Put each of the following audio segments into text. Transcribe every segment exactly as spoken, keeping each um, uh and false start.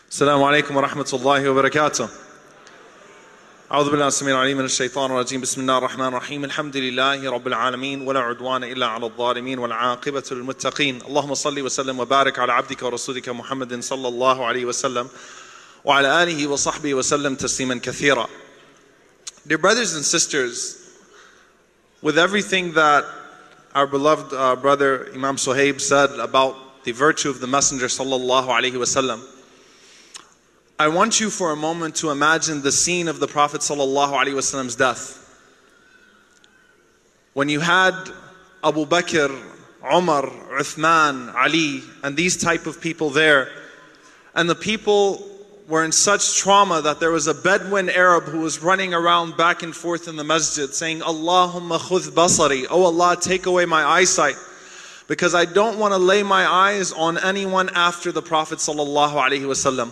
السلام عليكم ورحمة الله وبركاته. أعوذ بالله السميع العليم من الشيطان الرجيم. بسم الله الرحمن الرحيم. الحمد لله رب العالمين ولا عدوان إلا على الظالمين والعاقبة للمتقين. اللهم صل وسلم وبارك على عبدك ورسولك محمد صلى الله عليه وسلم وعلى آله وصحبه وسلم تسليما كثيرا. Dear brothers and sisters, with everything that our beloved uh, brother Imam Suhaib said about the virtue of the Messenger sallallahu alaihi wasallam, I want you for a moment to imagine the scene of the Prophet sallallahu alaihi wasallam's death. When you had Abu Bakr, Umar, Uthman, Ali, and these type of people there, and the people were in such trauma that there was a Bedouin Arab who was running around back and forth in the masjid saying, Allahumma khudh basari, oh Allah, take away my eyesight, because I don't want to lay my eyes on anyone after the Prophet sallallahu alaihi wasallam.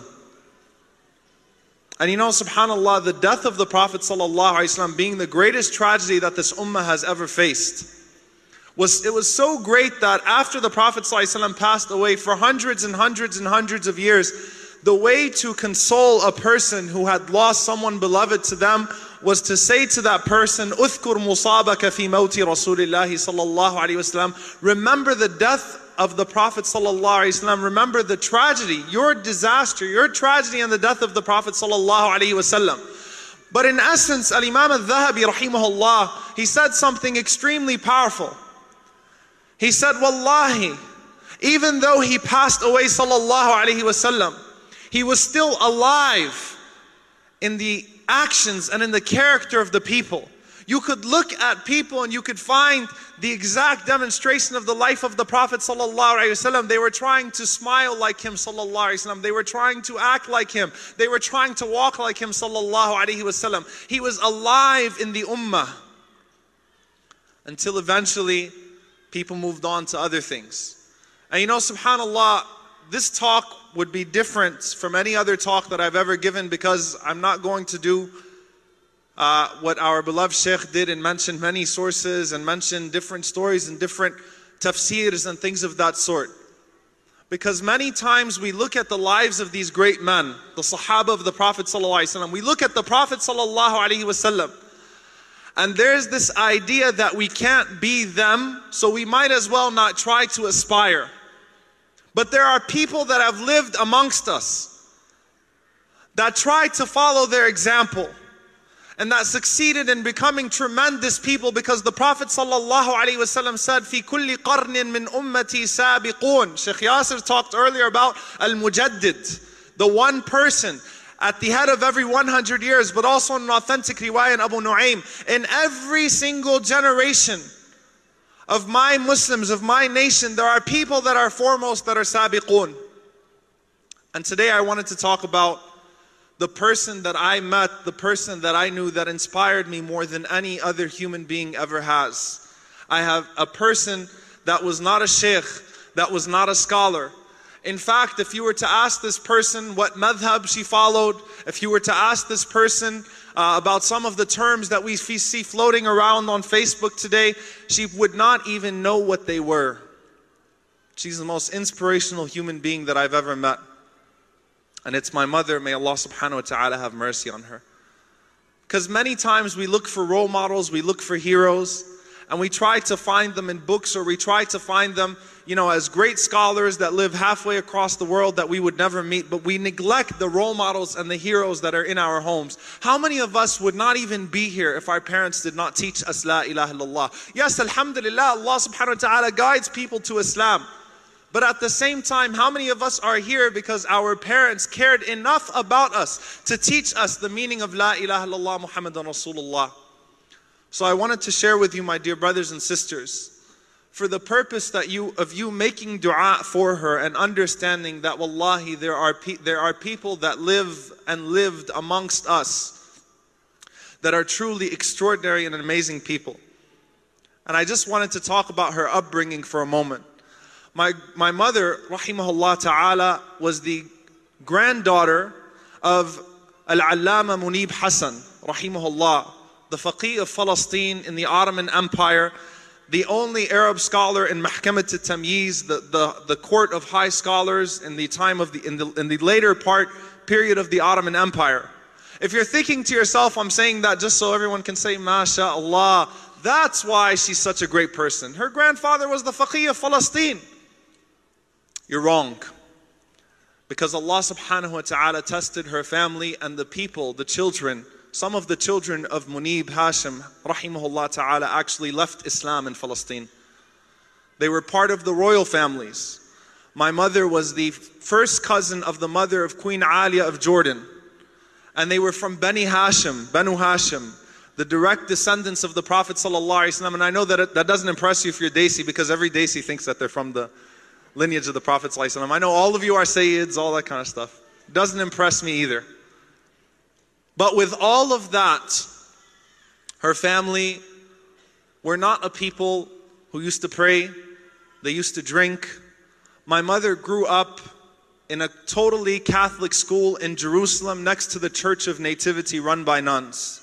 And you know, subhanAllah, the death of the Prophet ﷺ being the greatest tragedy that this ummah has ever faced, was it was so great that after the Prophet ﷺ passed away for hundreds and hundreds and hundreds of years, the way to console a person who had lost someone beloved to them was to say to that person, "Uthkur musabaka fi mawti Rasulillahi sallallahu alaihi wasallam." Remember the death of the Prophet sallallahu alaihi wasallam. Remember the tragedy, your disaster, your tragedy and the death of the Prophet sallallahu alaihi wasallam. But in essence, Al-Imam Al-Dhahabi rahimahullah, he said something extremely powerful. He said, Wallahi, even though he passed away sallallahu alaihi wasallam, he was still alive in the actions and in the character of the people. You could look at people and you could find the exact demonstration of the life of the Prophet sallallahu alaihi wasallam. They were trying to smile like him sallallahu alaihi wasallam. They were trying to act like him. They were trying to walk like him sallallahu alaihi wasallam. He was alive in the ummah until eventually people moved on to other things. And you know, subhanallah, this talk would be different from any other talk that I've ever given, because I'm not going to do Uh, what our beloved Sheikh did and mentioned many sources and mentioned different stories and different tafsirs and things of that sort. Because many times we look at the lives of these great men, the Sahaba of the Prophet ﷺ, we look at the Prophet ﷺ, and there's this idea that we can't be them, so we might as well not try to aspire. But there are people that have lived amongst us that tried to follow their example, and that succeeded in becoming tremendous people, because the Prophet sallallahu alaihi wasallam said, "Fi kulli qarnin min ummati sabiqun." Sheikh Yasir talked earlier about al-mujaddid, the one person at the head of every one hundred years, but also in an authentic riwayah in Abu Nu'aym, in every single generation of my Muslims, of my nation, there are people that are foremost, that are sabiqun. And today I wanted to talk about the person that I met, the person that I knew that inspired me more than any other human being ever has. I have a person that was not a sheikh, that was not a scholar. In fact, if you were to ask this person what madhab she followed, if you were to ask this person uh, about some of the terms that we see floating around on Facebook today, she would not even know what they were. She's the most inspirational human being that I've ever met. And it's my mother, may Allah subhanahu wa ta'ala have mercy on her. Because many times we look for role models, we look for heroes, and we try to find them in books, or we try to find them, you know, as great scholars that live halfway across the world that we would never meet, but we neglect the role models and the heroes that are in our homes. How many of us would not even be here if our parents did not teach us La ilaha illallah? Yes, alhamdulillah, Allah subhanahu wa ta'ala guides people to Islam. But at the same time, how many of us are here because our parents cared enough about us to teach us the meaning of La ilaha illallah Muhammadan Rasulullah? So I wanted to share with you, my dear brothers and sisters, for the purpose that you of you making dua for her and understanding that wallahi there are pe there are people that live and lived amongst us that are truly extraordinary and amazing people. And I just wanted to talk about her upbringing for a moment. My, my mother, rahimahullah ta'ala, was the granddaughter of Al-Allama Munib Hassan, rahimahullah, the faqih of Palestine in the Ottoman Empire, the only Arab scholar in Mahkamat al-Tamyiz, the, the, the court of high scholars in the time of the, in the, in the later part, period of the Ottoman Empire. If you're thinking to yourself, I'm saying that just so everyone can say, MashaAllah, that's why she's such a great person. Her grandfather was the faqih of Palestine. You're wrong. Because Allah subhanahu wa ta'ala tested her family and the people, the children. Some of the children of Munib Hashim, rahimahullah ta'ala, actually left Islam in Palestine. They were part of the royal families. My mother was the first cousin of the mother of Queen Alia of Jordan. And they were from Bani Hashim, Banu Hashim, the direct descendants of the Prophet sallallahu alaihi wasallam. And I know that it, that doesn't impress you if you're Desi, because every Desi thinks that they're from the lineage of the Prophet sallallahu alaihi wasallam. I know all of you are Sayyids, all that kind of stuff. Doesn't impress me either. But with all of that, her family were not a people who used to pray. They used to drink. My mother grew up in a totally Catholic school in Jerusalem next to the Church of Nativity run by nuns.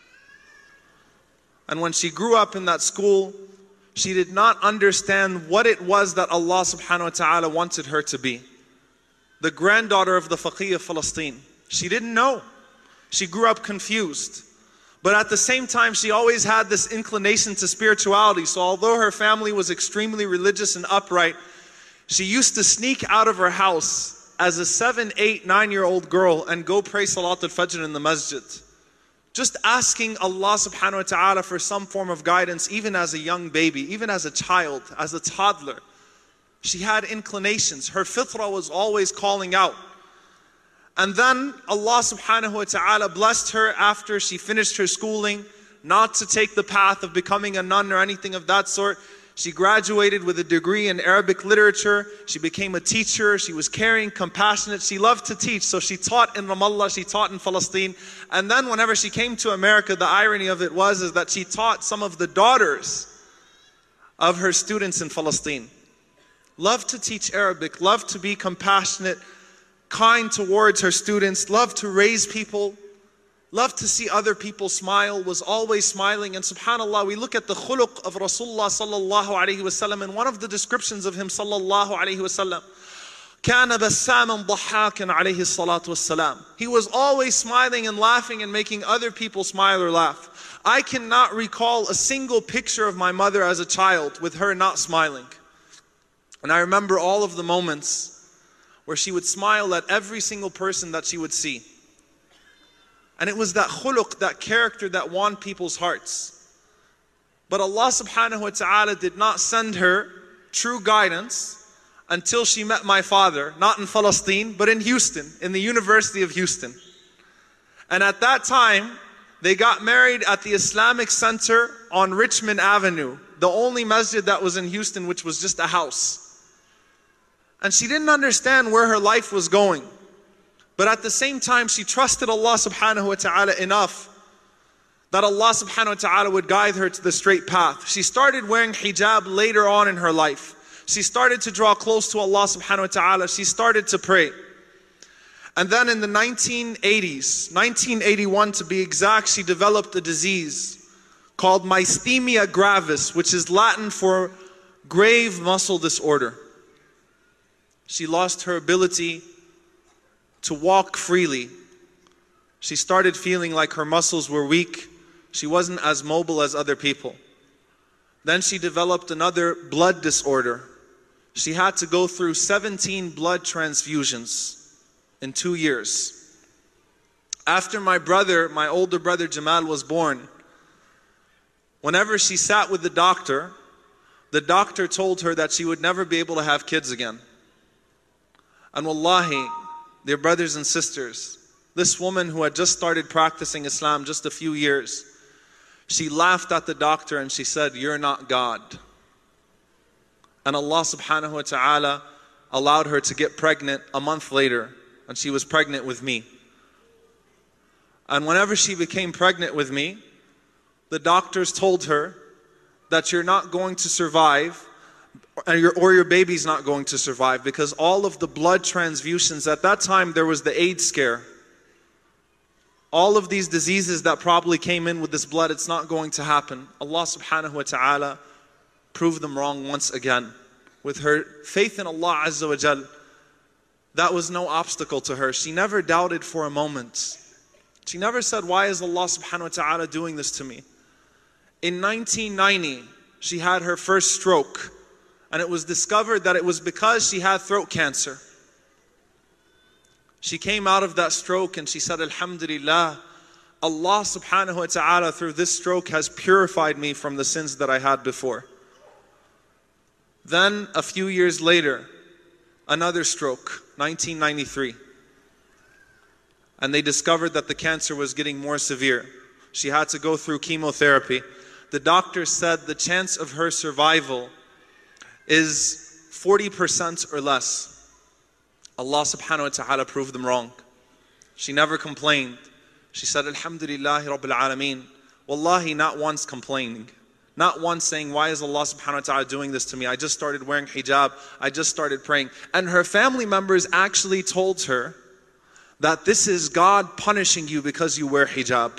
And when she grew up in that school, she did not understand what it was that Allah subhanahu wa ta'ala wanted her to be. The granddaughter of the faqih of Palestine. She didn't know. She grew up confused. But at the same time, she always had this inclination to spirituality. So although her family was extremely religious and upright, she used to sneak out of her house as a seven, eight, nine-year-old girl and go pray Salat al-Fajr in the masjid. Just asking Allah subhanahu wa ta'ala for some form of guidance, even as a young baby, even as a child, as a toddler. She had inclinations. Her fitrah was always calling out. And then Allah subhanahu wa ta'ala blessed her after she finished her schooling, not to take the path of becoming a nun or anything of that sort. She graduated with a degree in Arabic literature. She became a teacher. She was caring, compassionate. She loved to teach. So she taught in Ramallah, she taught in Palestine. And then whenever she came to America, the irony of it was is that she taught some of the daughters of her students in Palestine. Loved to teach Arabic, loved to be compassionate, kind towards her students, loved to raise people, loved to see other people smile, was always smiling. And subhanAllah, we look at the khuluq of Rasulullah sallallahu alayhi wasallam, and one of the descriptions of him sallallahu alayhi wasallam, كَانَ بَسَّامًا ضَحَّاكًا عَلَيْهِ الصَّلَاةُ وَالسَّلَامُ. He was always smiling and laughing and making other people smile or laugh. I cannot recall a single picture of my mother as a child with her not smiling. And I remember all of the moments where she would smile at every single person that she would see. And it was that khuluq, that character that won people's hearts. But Allah subhanahu wa ta'ala did not send her true guidance until she met my father, not in Palestine, but in Houston, in the University of Houston. And at that time, they got married at the Islamic Center on Richmond Avenue, the only masjid that was in Houston, which was just a house. And she didn't understand where her life was going. But at the same time, she trusted Allah subhanahu wa ta'ala enough that Allah subhanahu wa ta'ala would guide her to the straight path. She started wearing hijab later on in her life. She started to draw close to Allah subhanahu wa ta'ala. She started to pray. And then in the nineteen eighties, nineteen eighty-one to be exact, she developed a disease called myasthenia gravis, which is Latin for grave muscle disorder. She lost her ability to walk freely. She started feeling like her muscles were weak. She wasn't as mobile as other people. Then she developed another blood disorder. She had to go through seventeen blood transfusions in two years. After my brother, my older brother Jamal was born, whenever she sat with the doctor, the doctor told her that she would never be able to have kids again. And wallahi, dear brothers and sisters, this woman who had just started practicing Islam just a few years, she laughed at the doctor and she said, "You're not God." And Allah subhanahu wa ta'ala allowed her to get pregnant a month later, and she was pregnant with me. And whenever she became pregnant with me, the doctors told her that you're not going to survive, or your, or your baby's not going to survive, because all of the blood transfusions, at that time there was the AIDS scare. All of these diseases that probably came in with this blood, it's not going to happen. Allah subhanahu wa ta'ala proved them wrong once again. With her faith in Allah Azza wa Jal, that was no obstacle to her. She never doubted for a moment. She never said, why is Allah subhanahu wa ta'ala doing this to me? In nineteen ninety, she had her first stroke, and it was discovered that it was because she had throat cancer. She came out of that stroke and she said, Alhamdulillah, Allah subhanahu wa ta'ala through this stroke has purified me from the sins that I had before. Then a few years later, another stroke, nineteen ninety-three. And they discovered that the cancer was getting more severe. She had to go through chemotherapy. The doctor said the chance of her survival is forty percent or less. Allah subhanahu wa ta'ala proved them wrong. She never complained. She said, Alhamdulillahi Rabbil Alameen. Wallahi, not once complaining. Not once saying, why is Allah subhanahu wa ta'ala doing this to me? I just started wearing hijab. I just started praying. And her family members actually told her that this is God punishing you because you wear hijab.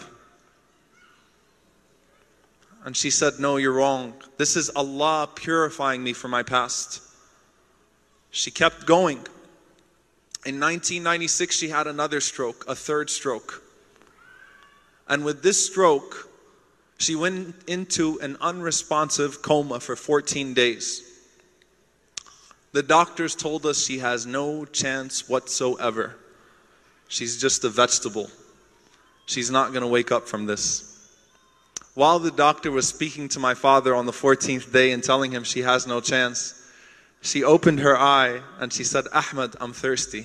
And she said, no, you're wrong. This is Allah purifying me from my past. She kept going. In nineteen ninety-six, she had another stroke, a third stroke. And with this stroke, she went into an unresponsive coma for fourteen days. The doctors told us she has no chance whatsoever. She's just a vegetable. She's not going to wake up from this. While the doctor was speaking to my father on the fourteenth day and telling him she has no chance, she opened her eye and she said, Ahmed, I'm thirsty.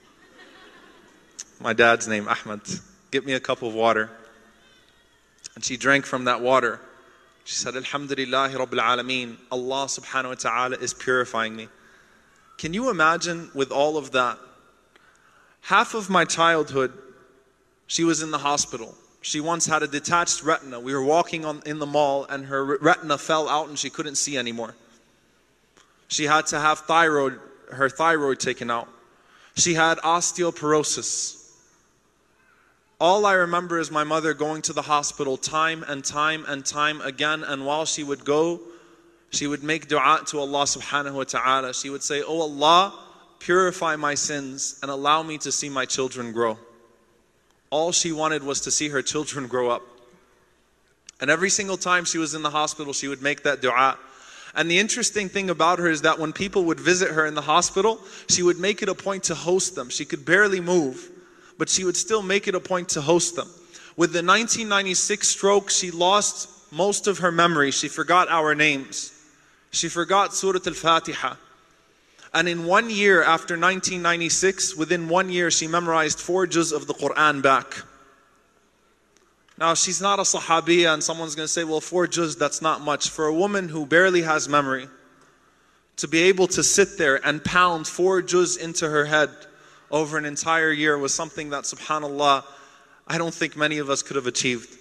My dad's name, Ahmed. Get me a cup of water. And she drank from that water. She said, Alhamdulillahi Rabbil Alameen. Allah subhanahu wa ta'ala is purifying me. Can you imagine with all of that? Half of my childhood, she was in the hospital. She once had a detached retina. We were walking on, in the mall and her retina fell out and she couldn't see anymore. She had to have thyroid, her thyroid taken out. She had osteoporosis. All I remember is my mother going to the hospital time and time and time again, and while she would go, she would make dua to Allah subhanahu wa ta'ala. She would say, oh Allah, purify my sins and allow me to see my children grow. All she wanted was to see her children grow up. And every single time she was in the hospital, she would make that dua. And the interesting thing about her is that when people would visit her in the hospital, she would make it a point to host them. She could barely move, but she would still make it a point to host them. With the nineteen ninety-six stroke, she lost most of her memory. She forgot our names. She forgot Surah Al-Fatiha. And in one year after nineteen ninety-six, within one year, she memorized four juz of the Quran back. Now, she's not a sahabiya, and someone's going to say, well, four juz, that's not much. For a woman who barely has memory, to be able to sit there and pound four juz into her head over an entire year was something that, subhanAllah, I don't think many of us could have achieved.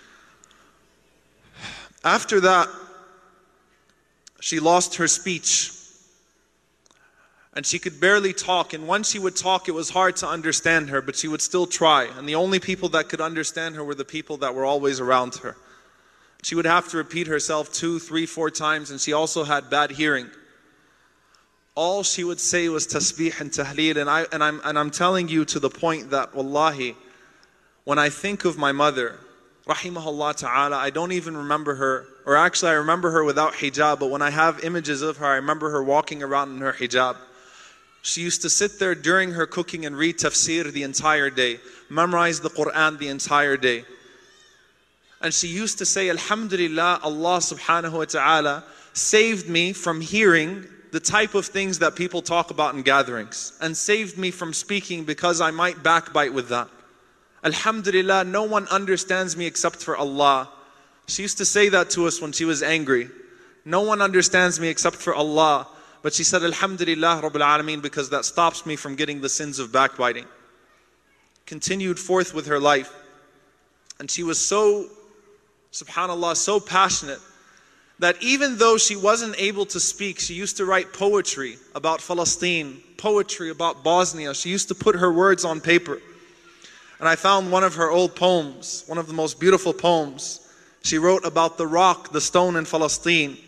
After that, she lost her speech. And she could barely talk, and when she would talk, it was hard to understand her, but she would still try. And the only people that could understand her were the people that were always around her. She would have to repeat herself two, three, four times, and she also had bad hearing. All she would say was tasbih and tahleel, and, I, and, I'm, and I'm telling you to the point that, wallahi, when I think of my mother, rahimahullah ta'ala, I don't even remember her, or actually I remember her without hijab, but when I have images of her, I remember her walking around in her hijab. She used to sit there during her cooking and read tafsir the entire day, memorize the Quran the entire day. And she used to say, Alhamdulillah, Allah subhanahu wa ta'ala saved me from hearing the type of things that people talk about in gatherings, and saved me from speaking because I might backbite with that. Alhamdulillah, no one understands me except for Allah. She used to say that to us when she was angry. No one understands me except for Allah. But she said, Alhamdulillah Rabbil Alameen, because that stops me from getting the sins of backbiting. Continued forth with her life. And she was so, subhanAllah, so passionate that even though she wasn't able to speak, she used to write poetry about Palestine, poetry about Bosnia. She used to put her words on paper. And I found one of her old poems, one of the most beautiful poems. She wrote about the rock, the stone in Palestine.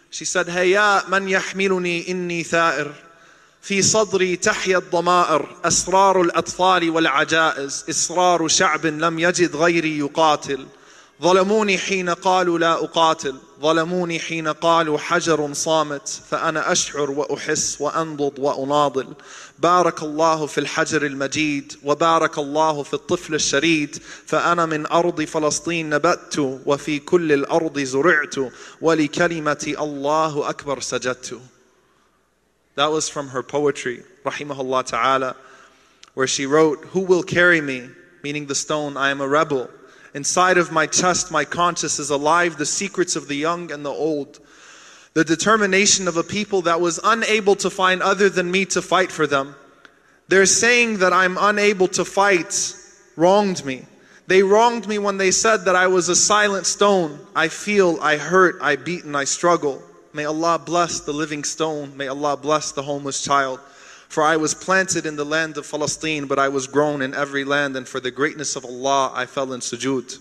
She said, هيا من يحملني إني ثائر في صدري تحيا الضمائر أسرار الأطفال والعجائز إصرار شعب لم يجد غيري يقاتل ظلموني حين قالوا لا أقاتل ظلموني حين قالوا حجر صامت فأنا أشعر وأحس وأنضض وأناضل بارك الله في الحجر المجيد وبارك الله في الطفل الشريد فأنا من أرض فلسطين نبت وفي كل الأرض زرعت ولكلمة الله أكبر سجدت. That was from her poetry, rahimahullah ta'ala, where she wrote, who will carry me, meaning the stone, I am a rebel. Inside of my chest, my conscience is alive, the secrets of the young and the old. The determination of a people that was unable to find other than me to fight for them. They're saying that I'm unable to fight, wronged me. They wronged me when they said that I was a silent stone. I feel, I hurt, I beat and I struggle. May Allah bless the living stone. May Allah bless the homeless child. For I was planted in the land of Palestine, but I was grown in every land, and for the greatness of Allah, I fell in sujood.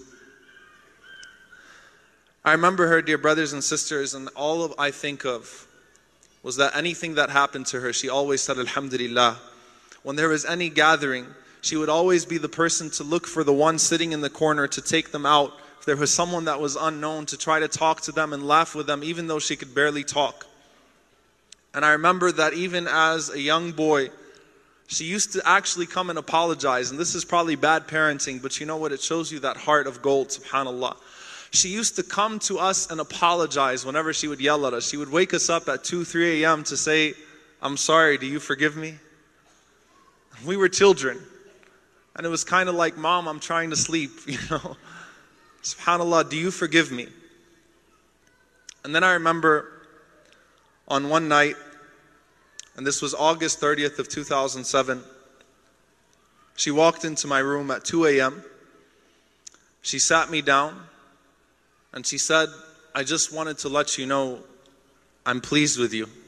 I remember her, dear brothers and sisters, and all of I think of was that anything that happened to her, she always said, Alhamdulillah. When there was any gathering, she would always be the person to look for the one sitting in the corner to take them out. If there was someone that was unknown, to try to talk to them and laugh with them, even though she could barely talk. And I remember that even as a young boy, she used to actually come and apologize. And this is probably bad parenting, but you know what? It shows you that heart of gold, subhanAllah. She used to come to us and apologize whenever she would yell at us. She would wake us up at two, three a m to say, I'm sorry, do you forgive me? We were children. And it was kind of like, Mom, I'm trying to sleep, you know. SubhanAllah, do you forgive me? And then I remember on one night, and this was August thirtieth of two thousand seven, she walked into my room at two a m She sat me down and she said, I just wanted to let you know I'm pleased with you.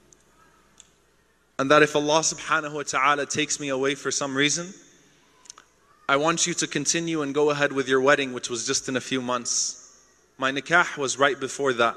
And that if Allah subhanahu wa ta'ala takes me away for some reason, I want you to continue and go ahead with your wedding, which was just in a few months. My nikah was right before that.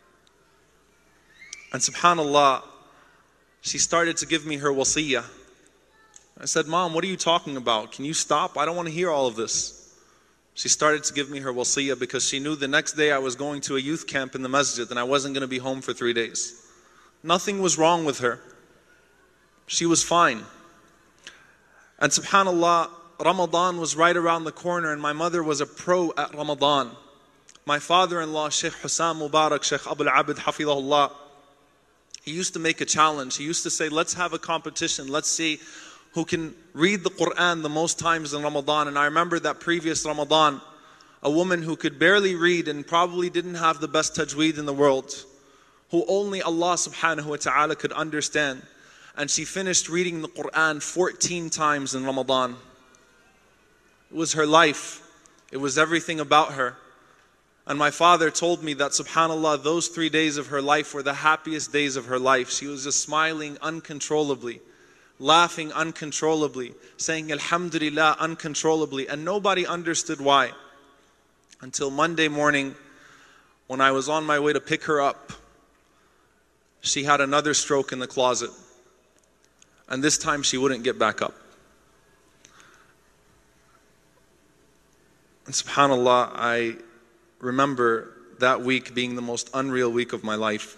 And subhanAllah, she started to give me her wasiyah. I said, Mom, what are you talking about? Can you stop? I don't want to hear all of this. She started to give me her wasiyah because she knew the next day I was going to a youth camp in the masjid and I wasn't going to be home for three days. Nothing was wrong with her. She was fine. And subhanAllah, Ramadan was right around the corner and my mother was a pro at Ramadan. My father-in-law, Sheikh Hussam Mubarak, Sheikh Abul Abid, Hafidhullah, he used to make a challenge. He used to say, let's have a competition. Let's see who can read the Quran the most times in Ramadan. And I remember that previous Ramadan, a woman who could barely read and probably didn't have the best tajweed in the world, who only Allah subhanahu wa ta'ala could understand. And she finished reading the Quran fourteen times in Ramadan. It was her life. It was everything about her. And my father told me that, subhanAllah, those three days of her life were the happiest days of her life. She was just smiling uncontrollably, laughing uncontrollably, saying Alhamdulillah uncontrollably. And nobody understood why. Until Monday morning, when I was on my way to pick her up, she had another stroke in the closet. And this time she wouldn't get back up. And subhanAllah, I remember that week being the most unreal week of my life.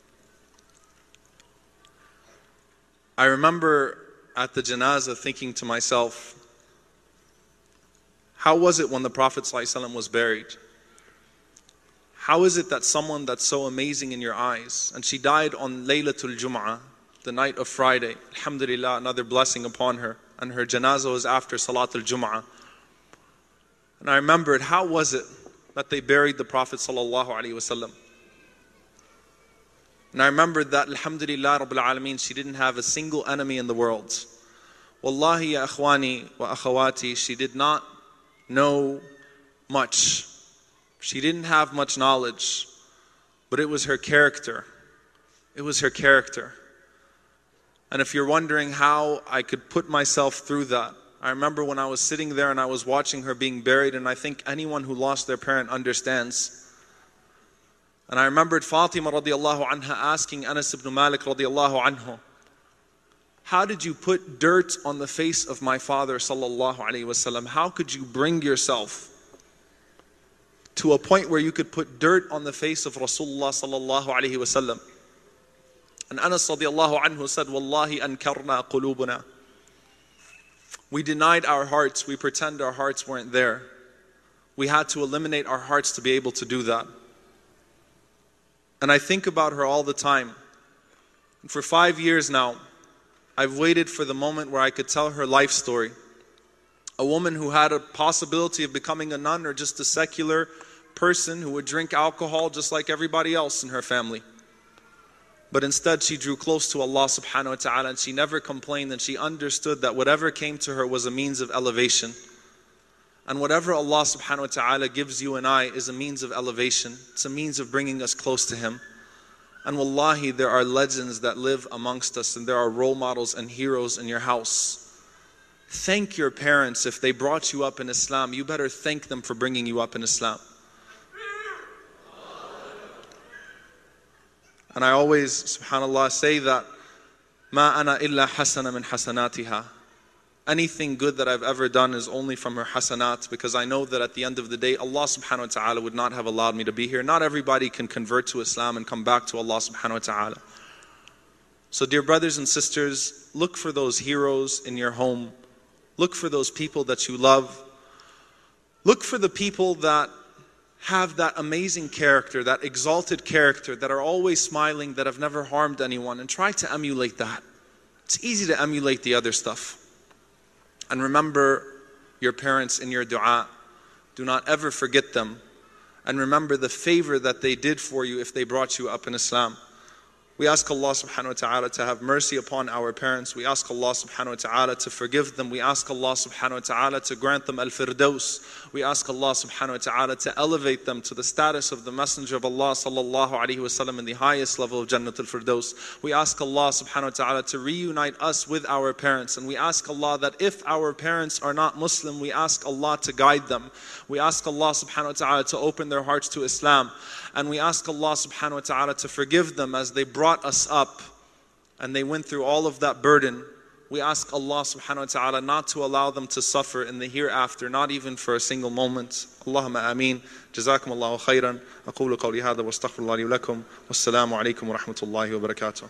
I remember at the janazah thinking to myself, how was it when the Prophet ﷺ was buried? How is it that someone that's so amazing in your eyes, and she died on Laylatul Jum'ah, the night of Friday, alhamdulillah, another blessing upon her, and her janazah was after Salatul Jum'ah. And I remembered, how was it that they buried the Prophet sallallahu alaihi wasallam? And I remembered that, alhamdulillah rabbil alameen, she didn't have a single enemy in the world. Wallahi ya akhwani wa akhawati, she did not know much. She didn't have much knowledge, but it was her character. It was her character. And if you're wondering how I could put myself through that, I remember when I was sitting there and I was watching her being buried, and I think anyone who lost their parent understands. And I remembered Fatima radiallahu anha asking Anas ibn Malik radiallahu anhu, how did you put dirt on the face of my father sallallahu alayhi wasallam? How could you bring yourself to a point where you could put dirt on the face of Rasulullah sallallahu alayhi wasallam? And Anas radiallahu anhu said, Wallahi ankarna qulubuna. We denied our hearts, we pretend our hearts weren't there. We had to eliminate our hearts to be able to do that. And I think about her all the time. And for five years now, I've waited for the moment where I could tell her life story. A woman who had a possibility of becoming a nun or just a secular person who would drink alcohol just like everybody else in her family. But instead she drew close to Allah subhanahu wa ta'ala, and she never complained, and she understood that whatever came to her was a means of elevation. And whatever Allah subhanahu wa ta'ala gives you and I is a means of elevation. It's a means of bringing us close to Him. And wallahi, there are legends that live amongst us, and there are role models and heroes in your house. Thank your parents if they brought you up in Islam. You better thank them for bringing you up in Islam. And I always, subhanallah, say that Ma ana illa hasana min hasanatiha. Anything good that I've ever done is only from her hasanat, because I know that at the end of the day, Allah subhanahu wa ta'ala would not have allowed me to be here. Not everybody can convert to Islam and come back to Allah subhanahu wa ta'ala. So dear brothers and sisters, look for those heroes in your home. Look for those people that you love. Look for the people that have that amazing character, that exalted character, that are always smiling, that have never harmed anyone, and try to emulate that. It's easy to emulate the other stuff. And remember your parents in your dua. Do not ever forget them. And remember the favor that they did for you if they brought you up in Islam. We ask Allah subhanahu wa ta'ala to have mercy upon our parents. We ask Allah subhanahu wa ta'ala to forgive them. We ask Allah subhanahu wa ta'ala to grant them al-firdaus. We ask Allah subhanahu wa ta'ala to elevate them to the status of the Messenger of Allah sallallahu alayhi wa sallam in the highest level of Jannat al-Firdaus. We ask Allah subhanahu wa ta'ala to reunite us with our parents. And we ask Allah that if our parents are not Muslim, we ask Allah to guide them. We ask Allah subhanahu wa ta'ala to open their hearts to Islam. And we ask Allah subhanahu wa ta'ala to forgive them as they brought us up and they went through all of that burden. We ask Allah subhanahu wa ta'ala not to allow them to suffer in the hereafter, not even for a single moment. Allahumma ameen. Jazakum Allahu khairan. Aqulu qawli hadha wa astaghfirullah li wa lakum. Wassalamu alaikum wa rahmatullahi wa barakatuh.